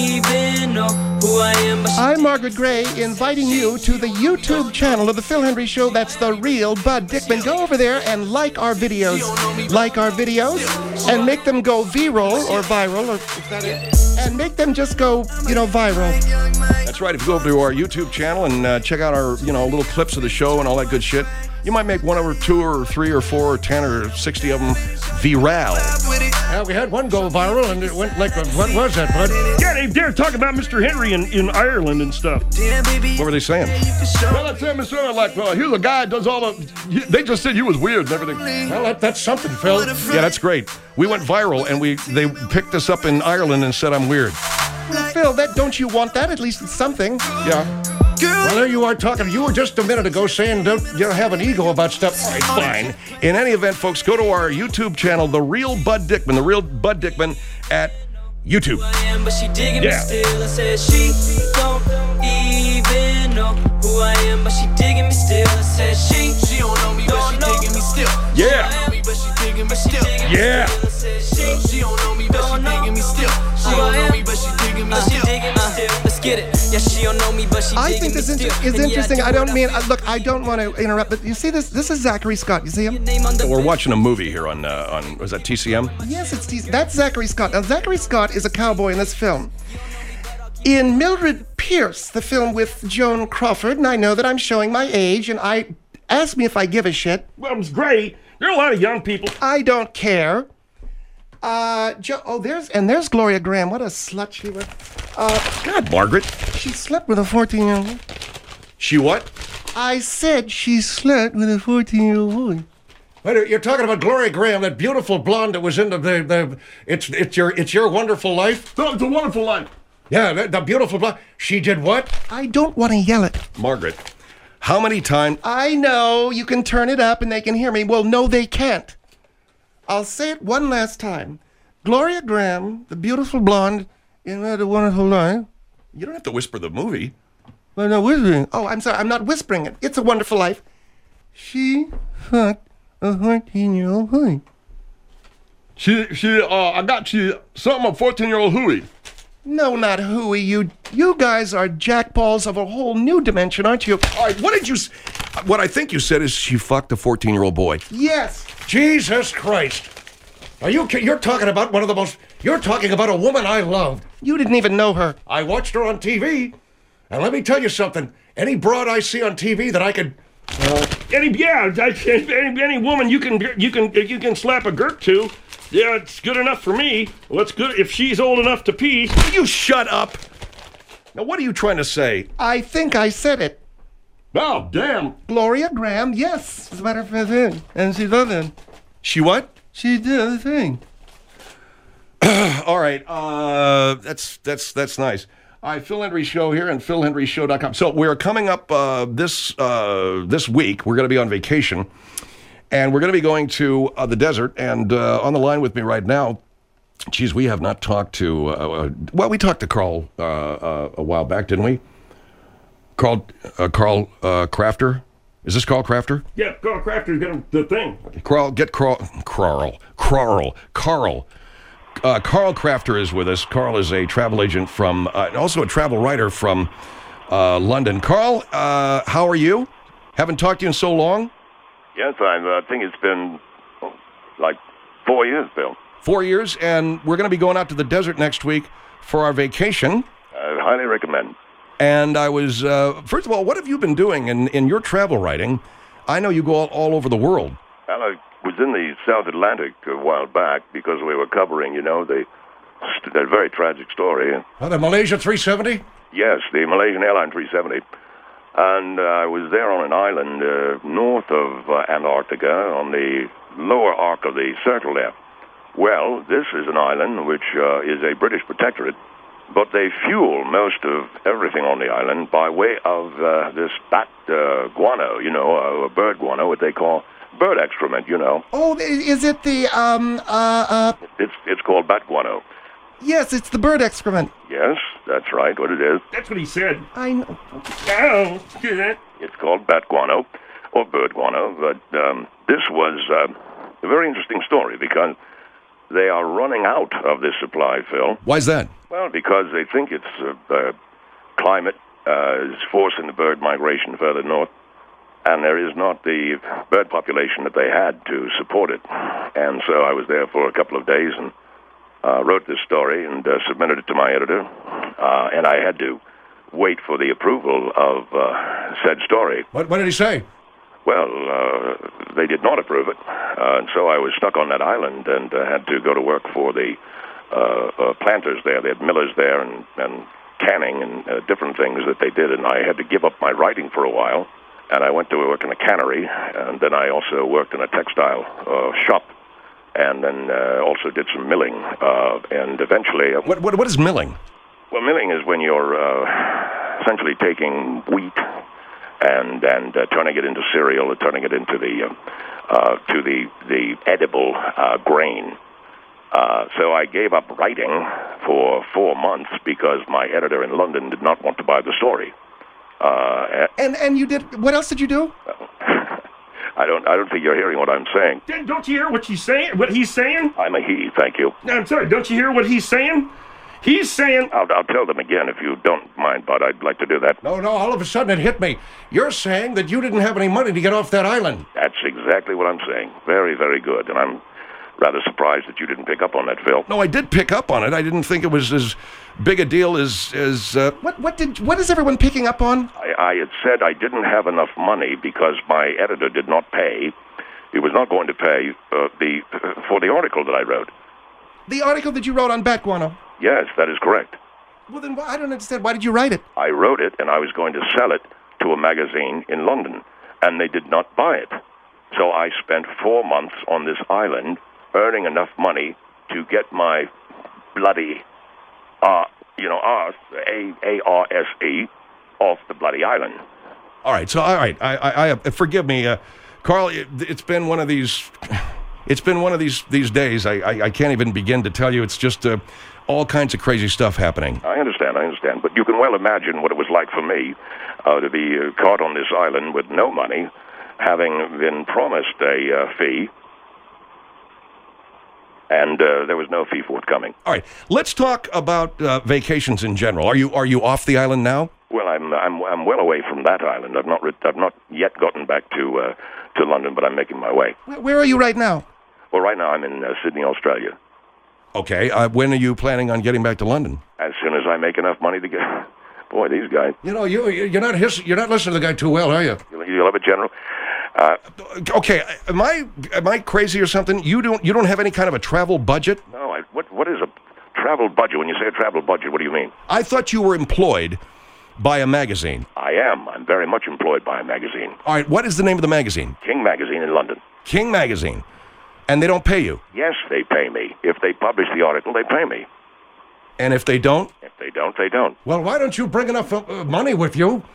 I'm Margaret Gray, inviting you to the YouTube channel of The Phil Henry Show. That's The Real Bud Dickman. Go over there and like our videos. Like our videos and make them go viral, or is that it? And make them just go, viral. That's right. If you go over to our YouTube channel and check out our, little clips of the show and all that good shit, you might make one or two or three or four or 10 or 60 of them viral. Yeah, we had one go viral, and it went like, what was that, bud? Yeah, they're talking about Mr. Henry in Ireland and stuff. What were they saying? Well, that's him, Mr. Like, here's a guy that does all the... They just said you was weird and everything. Well, that's something, Phil. Yeah, that's great. We went viral, and they picked us up in Ireland and said I'm weird. Well, Phil, don't you want that? At least it's something. Yeah. Well, there you are talking. You were just a minute ago saying don't have an ego about stuff. All right, fine. In any event, folks, go to our YouTube channel, The Real Bud Dickman, The Real Bud Dickman at YouTube. Yeah. Yeah. Let's get it. Yeah, she don't know me, but she I think this is interesting. I don't mean, look, I don't want to interrupt, but you see this? This is Zachary Scott. You see him? We're watching a movie here on was that TCM? Yes, that's Zachary Scott. Now, Zachary Scott is a cowboy in this film. In Mildred Pierce, the film with Joan Crawford, and I know that I'm showing my age, and ask me if I give a shit. Well, it's great. There are a lot of young people. I don't care. There's Gloria Graham. What a slut she was. God, Margaret. She slept with a 14-year-old. She what? I said she slept with a 14-year-old boy. Wait, you're talking about Gloria Graham, that beautiful blonde that was in It's Your Wonderful Life? No, it's a wonderful life. Yeah, the beautiful blonde. She did what? I don't want to yell it. Margaret, how many times... I know you can turn it up and they can hear me. Well, no, they can't. I'll say it one last time. Gloria Graham, the beautiful blonde in A Wonderful Life. You don't have to whisper the movie. I'm not whispering. Oh, I'm sorry. I'm not whispering it. It's a Wonderful Life. She fucked a 14-year-old boy. I got you something of 14-year-old hooey. No, not hooey. You guys are jackballs of a whole new dimension, aren't you? All right, what I think you said is she fucked a 14-year-old boy. Yes. Jesus Christ. You're talking about you're talking about a woman I loved. You didn't even know her. I watched her on TV, and let me tell you something. Any broad I see on TV that I could... any woman you can slap a girt to, yeah, it's good enough for me. Well, it's good if she's old enough to pee. Will you shut up? Now, what are you trying to say? I think I said it. Oh, damn. Gloria Graham, yes. As a matter of fact, and she did it. She what? She did the thing. All right, that's nice. All right, Phil Henry Show here and PhilHenryShow.com. So we're coming up this week. We're going to be on vacation, And we're going to be going to the desert. And on the line with me right now, geez, we have not talked to, we talked to Carl a while back, didn't we? Carl Crafter? Is this Carl Crafter? Yeah, Carl Crafter's got the thing. Carl Crafter is with us. Carl is a travel agent from, also a travel writer from London. Carl, how are you? Haven't talked to you in so long? Yes, I think it's been like 4 years, Bill. 4 years, and we're going to be going out to the desert next week for our vacation. I highly recommend. And I was, first of all, what have you been doing in your travel writing? I know you go all over the world. Well, I was in the South Atlantic a while back because we were covering, that very tragic story. Oh, the Malaysia 370? Yes, the Malaysian Airline 370. And I was there on an island north of Antarctica on the lower arc of the circle there. Well, this is an island which is a British protectorate, but they fuel most of everything on the island by way of this bat guano, bird guano, what they call bird excrement, Oh, is it the, It's called bat guano. Yes, it's the bird excrement. Yes, that's right, what it is. That's what he said. I know. Oh, shit. It's called bat guano, or bird guano, but this was a very interesting story because they are running out of this supply, Phil. Why's that? Well, because they think it's climate is forcing the bird migration further north, and there is not the bird population that they had to support it. And so I was there for a couple of days and wrote this story and submitted it to my editor, and I had to wait for the approval of said story. What did he say? Well, they did not approve it, and so I was stuck on that island and had to go to work for the planters there. They had millers there and canning and different things that they did, and I had to give up my writing for a while, and I went to work in a cannery, and then I also worked in a textile shop, and then also did some milling, and eventually... What is milling? Well, milling is when you're essentially taking wheat and turning it into cereal, or turning it into the edible grain. So I gave up writing for 4 months because my editor in London did not want to buy the story. And you did, what else did you do? I don't think you're hearing what I'm saying. Don't you hear what he's saying? What he's saying? I'm a he, thank you. I'm sorry, don't you hear what he's saying? He's saying... I'll tell them again if you don't mind, but I'd like to do that. No, all of a sudden it hit me. You're saying that you didn't have any money to get off that island. That's exactly what I'm saying. Very, very good. And I'm rather surprised that you didn't pick up on that, Phil. No, I did pick up on it. I didn't think it was as big a deal as What is everyone picking up on? I had said I didn't have enough money because my editor did not pay. He was not going to pay for the article that I wrote. The article that you wrote on bat guano? Yes, that is correct. Well, then I don't understand. Why did you write it? I wrote it, and I was going to sell it to a magazine in London, and they did not buy it. So I spent 4 months on this island earning enough money to get my bloody, A-R-S-E, off the bloody island. All right, I forgive me, Carl. It's been one of these. It's been one of these days. I can't even begin to tell you. It's just all kinds of crazy stuff happening. I understand. But you can well imagine what it was like for me to be caught on this island with no money, having been promised a fee, and there was no fee forthcoming. All right, let's talk about vacations in general. Are you off the island now? Well, I'm well away from that island. I've not yet gotten back to London, but I'm making my way. Where are you right now? Well, right now I'm in Sydney, Australia. Okay. When are you planning on getting back to London? As soon as I make enough money to get. Boy, these guys. You're not listening to the guy too well, are you? You love it, General. Okay. Am I crazy or something? You don't have any kind of a travel budget? No. What is a travel budget? When you say a travel budget, what do you mean? I thought you were employed by a magazine. I am. I'm very much employed by a magazine. All right. What is the name of the magazine? King Magazine in London. King Magazine. And they don't pay you? Yes, they pay me. If they publish the article, they pay me. And if they don't? If they don't, they don't. Well, why don't you bring enough money with you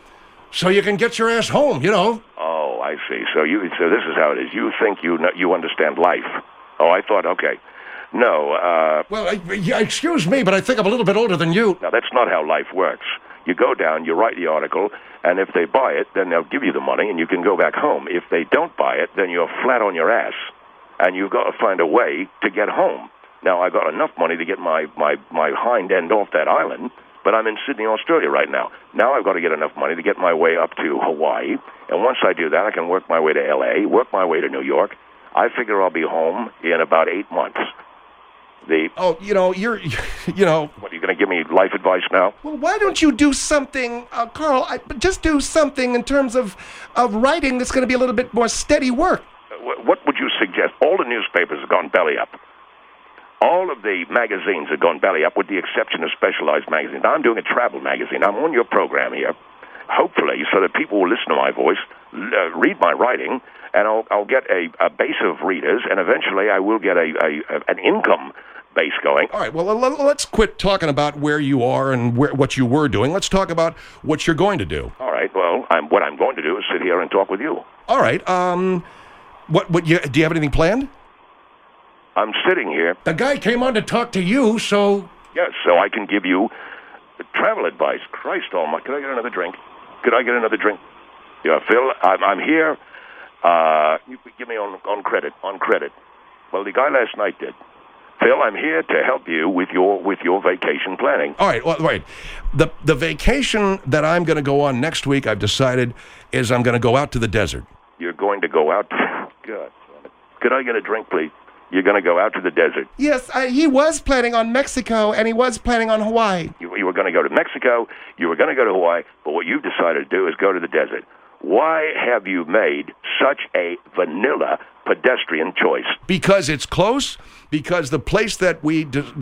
so you can get your ass home, you know. Oh, I see. So this is how it is. You think you understand life. Oh, I thought, okay. No, Well, yeah, excuse me, but I think I'm a little bit older than you. now that's not how life works. You go down, you write the article, and if they buy it, then they'll give you the money and you can go back home. If they don't buy it, then you're flat on your ass, and you've got to find a way to get home. Now, I got enough money to get my hind end off that island, but I'm in Sydney, Australia right now. Now I've got to get enough money to get my way up to Hawaii, and once I do that, I can work my way to L.A., work my way to New York. I figure I'll be home in about 8 months. Oh, you're, What, are you going to give me life advice now? Well, why don't you do something, Carl? Just do something in terms of writing that's going to be a little bit more steady work. What would you suggest? All the newspapers have gone belly up. All of the magazines have gone belly up, with the exception of specialized magazines. Now, I'm doing a travel magazine. I'm on your program here, hopefully, so that people will listen to my voice, read my writing, and I'll get a base of readers, and eventually I will get an income base going. All right, well, let's quit talking about where you are and what you were doing. Let's talk about what you're going to do. All right, well, what I'm going to do is sit here and talk with you. All right, do you have anything planned? I'm sitting here. The guy came on to talk to you, so... Yes, so I can give you travel advice. Christ almighty, could I get another drink? Could I get another drink? Yeah, Phil, I'm here. You give me on credit. Well, the guy last night did. Phil, I'm here to help you with your vacation planning. All right, well, right. The vacation that I'm going to go on next week, I've decided, is I'm going to go out to the desert. You're going to go out? God, could I get a drink, please? You're going to go out to the desert. Yes, he was planning on Mexico, and he was planning on Hawaii. You were going to go to Mexico, you were going to go to Hawaii, but what you've decided to do is go to the desert. Why have you made such a vanilla pedestrian choice? Because it's close. Because the place that we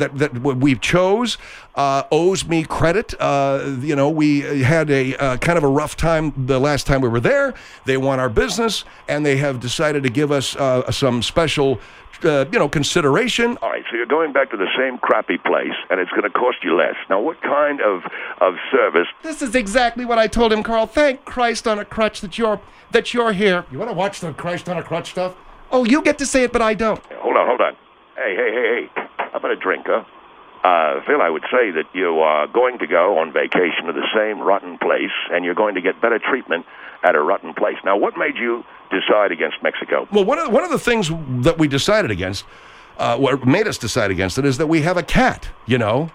chose owes me credit. We had a kind of a rough time the last time we were there. They want our business, and they have decided to give us some special, consideration. All right, so you're going back to the same crappy place, and it's going to cost you less. Now, what kind of service? This is exactly what I told him, Carl. Thank Christ on a crutch that you're here. You want to watch the Christ on a crutch stuff? Oh, you get to say it, but I don't. Hold on. Hey. How about a drink, huh? Phil, I would say that you are going to go on vacation to the same rotten place, and you're going to get better treatment at a rotten place. Now, what made you decide against Mexico? Well, one of the things that we decided against, what made us decide against it, is that we have a cat, Yeah?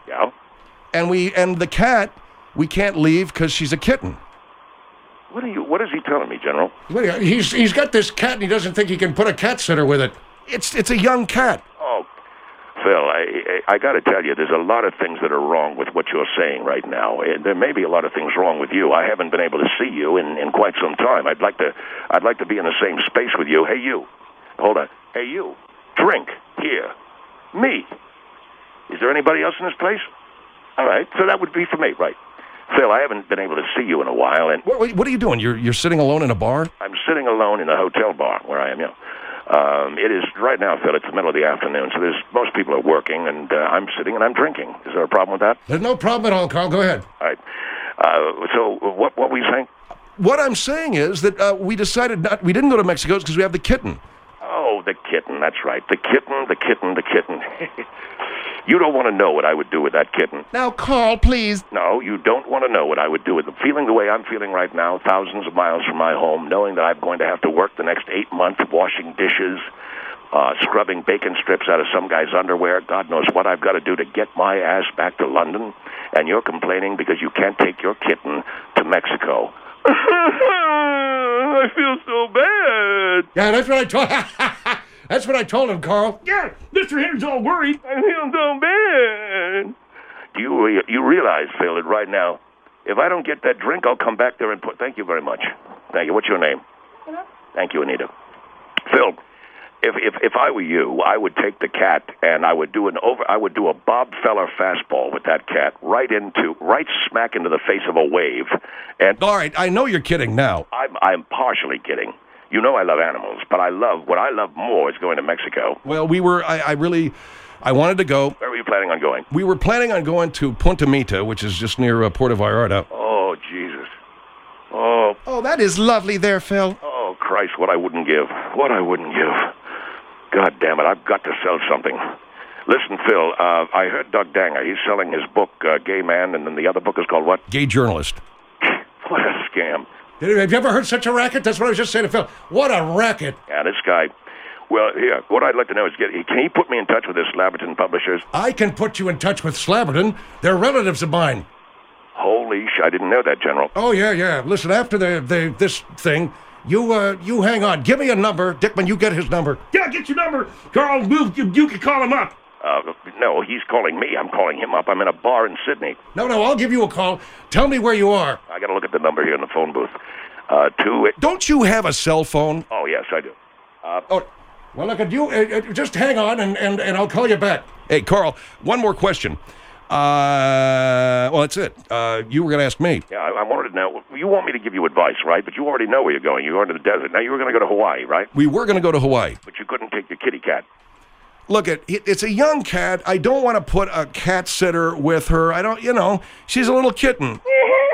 And the cat, we can't leave because she's a kitten. What is he telling me, General? He's got this cat, and he doesn't think he can put a cat sitter with it. It's a young cat. Oh, Phil, I got to tell you, there's a lot of things that are wrong with what you're saying right now. There may be a lot of things wrong with you. I haven't been able to see you in quite some time. I'd like to be in the same space with you. Hey, you. Hold on. Hey, you. Drink. Here. Me. Is there anybody else in this place? All right. So that would be for me, right? Phil, I haven't been able to see you in a while, and... What are you doing? You're sitting alone in a bar? I'm sitting alone in a hotel bar where I am, It is right now, Phil. It's the middle of the afternoon, so most people are working, and I'm sitting and I'm drinking. Is there a problem with that? There's no problem at all, Carl. Go ahead. All right. So what were you saying? What I'm saying is that we decided we didn't go to Mexico because we have the kitten. Oh, the kitten. That's right. The kitten. You don't want to know what I would do with that kitten. Now, Carl, please. No, you don't want to know what I would do with it. Feeling the way I'm feeling right now, thousands of miles from my home, knowing that I'm going to have to work the next 8 months washing dishes, scrubbing bacon strips out of some guy's underwear. God knows what I've got to do to get my ass back to London. And you're complaining because you can't take your kitten to Mexico. I feel so bad. Yeah, that's what I told. That's what I told him, Carl. Yeah, Mr. Henry's all worried. I feel so bad. Do you realize, Phil, that right now, if I don't get that drink, I'll come back there and put... Thank you very much. Thank you. What's your name? Anita. Thank you, Anita. Phil, if I were you, I would take the cat and I would do a Bob Feller fastball with that cat right smack into the face of a wave. And all right, I know you're kidding now. I'm partially kidding. You know I love animals, but what I love more is going to Mexico. Well, I wanted to go. Where were you planning on going? We were planning on going to Punta Mita, which is just near Puerto Vallarta. Oh, Jesus. Oh, Oh, that is lovely there, Phil. Oh, Christ, what I wouldn't give. What I wouldn't give. God damn it, I've got to sell something. Listen, Phil, I heard Doug Danger. He's selling his book, Gay Man, and then the other book is called what? Gay Journalist. What a scam. Have you ever heard such a racket? That's what I was just saying to Phil. What a racket. Yeah, this guy. Well, here, what I'd like to know is, can he put me in touch with his Slabberton publishers? I can put you in touch with Slabberton. They're relatives of mine. Holy sh! I didn't know that, General. Oh, yeah. Listen, after this thing, you hang on. Give me a number. Dickman, you get his number. Yeah, get your number. Carl, you can call him up. No, he's calling me. I'm calling him up. I'm in a bar in Sydney. No, I'll give you a call. Tell me where you are. I got to look at the number here in the phone booth. 28... Don't you have a cell phone? Oh, yes, I do. Well, look at you. Just hang on, and I'll call you back. Hey, Carl, one more question. Well, that's it. You were going to ask me. Yeah, I wanted to know. You want me to give you advice, right? But you already know where you're going. You're going to the desert. Now, you were going to go to Hawaii, right? We were going to go to Hawaii. But you couldn't take your kitty cat. Look, it's a young cat. I don't want to put a cat sitter with her. I don't, she's a little kitten.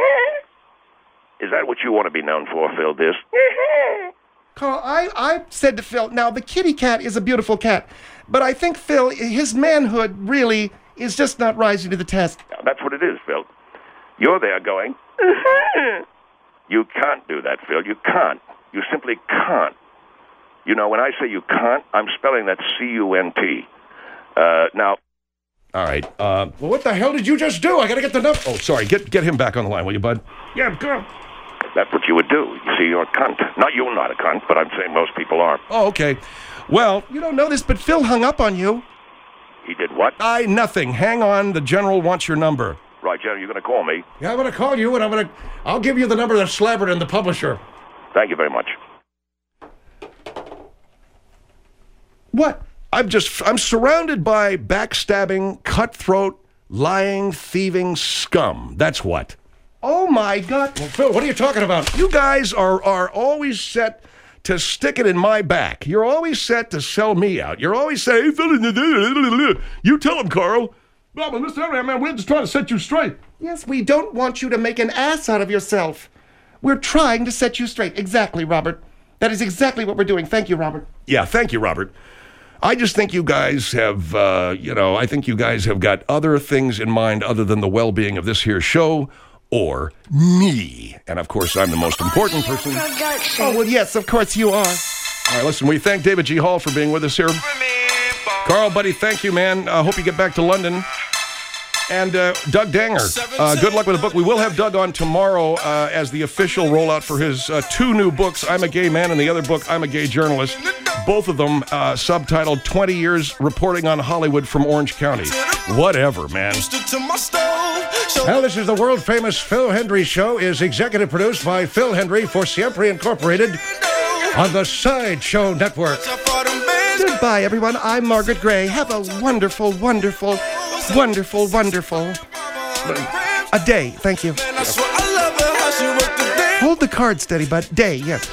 Is that what you want to be known for, Phil, this? Carl, I said to Phil, now the kitty cat is a beautiful cat, but I think Phil, his manhood really is just not rising to the test. Now, that's what it is, Phil. You're there going, you can't do that, Phil. You can't. You simply can't. You know, when I say you can't, I'm spelling that C-U-N-T. Now... All right. Well, what the hell did you just do? I got to get the number. Oh, sorry. Get him back on the line, will you, bud? Yeah, go. That's what you would do. You see, you're a cunt. Not you're not a cunt, but I'm saying most people are. Oh, okay. Well... You don't know this, but Phil hung up on you. He did what? Nothing. Hang on. The general wants your number. Right, General, you're going to call me. Yeah, I'm going to call you, and I'll give you the number of Slabberton, the publisher. Thank you very much. What? I'm surrounded by backstabbing, cutthroat, lying, thieving scum. That's what. Oh, my God. Well, Phil, what are you talking about? You guys are always set to stick it in my back. You're always set to sell me out. You're always saying, hey, Phil, you tell him, Carl. No, but Mr. Everett, man, we're just trying to set you straight. Yes, we don't want you to make an ass out of yourself. We're trying to set you straight. Exactly, Robert. That is exactly what we're doing. Thank you, Robert. Yeah, thank you, Robert. I just think you guys have, I think you guys have got other things in mind other than the well-being of this here show or me. And, of course, I'm the most important person. Oh, well, yes, of course you are. All right, listen, we thank David G. Hall for being with us here. Carl, buddy, thank you, man. I hope you get back to London. And Doug Danger, good luck with the book. We will have Doug on tomorrow as the official rollout for his two new books, I'm a Gay Man, and the other book, I'm a Gay Journalist. Both of them subtitled 20 Years Reporting on Hollywood from Orange County. Whatever, man. Well, this is the world-famous Phil Hendrie Show, is executive produced by Phil Hendrie for Siempre Incorporated on the Sideshow Network. Goodbye, everyone. I'm Margaret Gray. Have a wonderful, wonderful, wonderful, wonderful a day. Thank you. Hold the card steady, bud. Day, yes.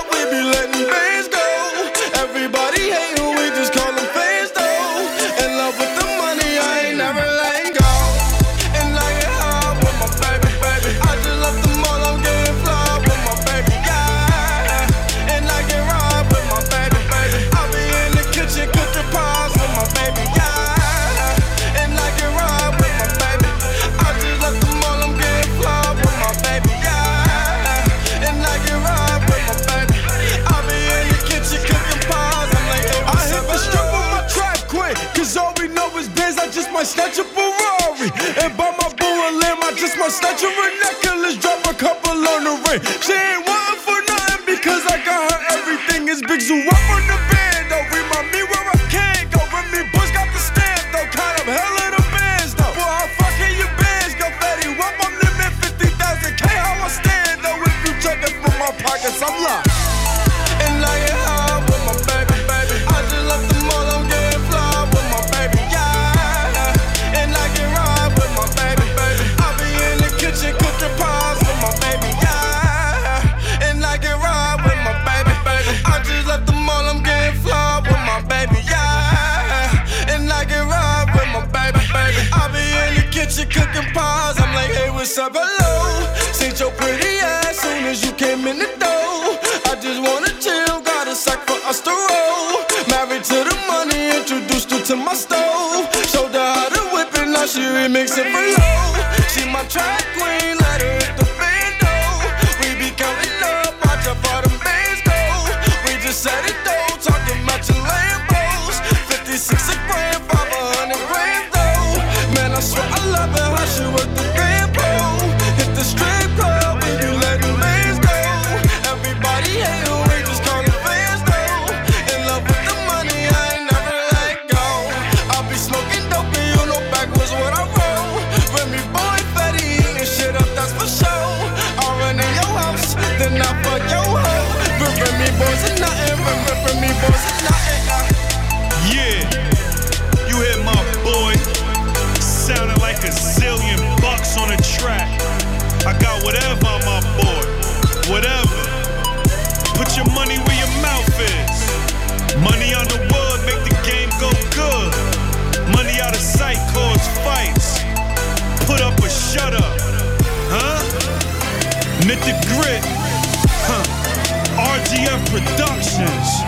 Snatch a Ferrari and buy my boo a limb. I just might snatch a necklace, drop a couple on the ring. She ain't wantin' for nothing because I got her everything. It's Big Zoo up on the band, though. Remind me where I can't go. Remy Bush got the stamp, though. Kind of hell of the bands, though. Boy, how fucking your bands go fatty? Up on limit 50,000 K. How I stand, though. If you check it from my pockets, I'm locked. And I get high with my baby, baby. I just left the mall, I'm getting fly with my baby, yeah. Cooking pies with my baby, yeah. And I can ride with my baby, baby. I just left the mall, I'm getting fly with my baby, yeah. And I can ride with my baby, baby. I be in the kitchen cooking pies. I'm like, hey, what's up, hello? Seen your pretty ass soon as you came in the just wanna chill, got a sack for us to roll. Married to the money, introduced her to my stove. Showed her how to whip it, now she remix it for low. She my track queen, let her hit the bando. We be counting up, watch how far them bands go. We just set it though, talking matching Lambos. 56 a grand, 500 grand though. Man, I swear I love her, how she work the grand pole. Hit the strip club, we be letting bands go. Everybody hate her, we just call them fans though. In love with the money, I ain't never let go. I be smoking dope and you know backwards what I roll. Remy boy, Fetty, eating shit up, that's for sure. I run in your house, then I fuck your hoe. Remy boys are nothing, Remy boys are nothing. Yeah, you hear my boy, sounding like a zillion bucks on a track. I got whatever on my board, whatever. Put your money where your mouth is. Money on the wood make the game go good. Money out of sight cause fights. Put up or shut up, huh? Knit the grit, huh? RGF Productions.